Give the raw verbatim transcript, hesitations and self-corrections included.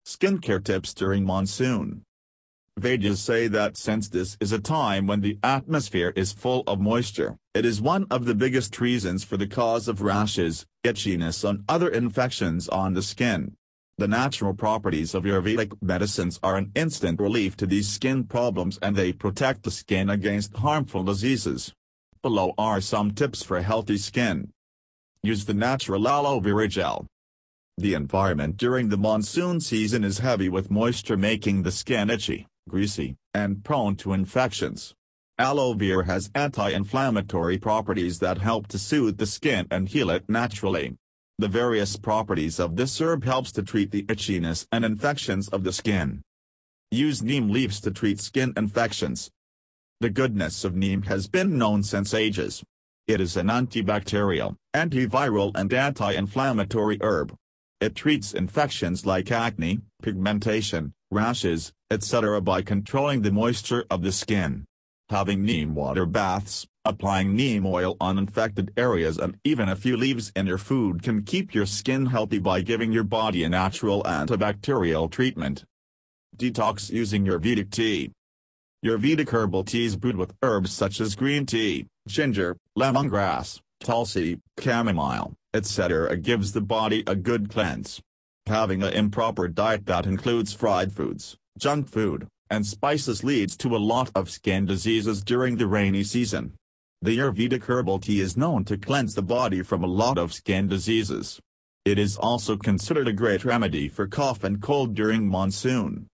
Skincare tips during monsoon. Vedas say that since this is a time when the atmosphere is full of moisture, it is one of the biggest reasons for the cause of rashes, itchiness and other infections on the skin. The natural properties of Ayurvedic medicines are an instant relief to these skin problems and they protect the skin against harmful diseases. Below are some tips for healthy skin. Use the natural aloe vera gel. The environment during the monsoon season is heavy with moisture, making the skin itchy, greasy, and prone to infections. Aloe vera has anti-inflammatory properties that help to soothe the skin and heal it naturally. The various properties of this herb helps to treat the itchiness and infections of the skin. Use neem leaves to treat skin infections. The goodness of neem has been known since ages. It is an antibacterial, antiviral and anti-inflammatory herb. It treats infections like acne, pigmentation, rashes, et cetera by controlling the moisture of the skin. Having neem water baths, applying neem oil on infected areas and even a few leaves in your food can keep your skin healthy by giving your body a natural antibacterial treatment. Detox using Ayurvedic tea. Ayurvedic herbal teas brewed with herbs such as green tea, ginger, lemongrass, tulsi, chamomile, et cetera gives the body a good cleanse. Having an improper diet that includes fried foods, junk food, and spices leads to a lot of skin diseases during the rainy season. The Ayurvedic herbal tea is known to cleanse the body from a lot of skin diseases. It is also considered a great remedy for cough and cold during monsoon.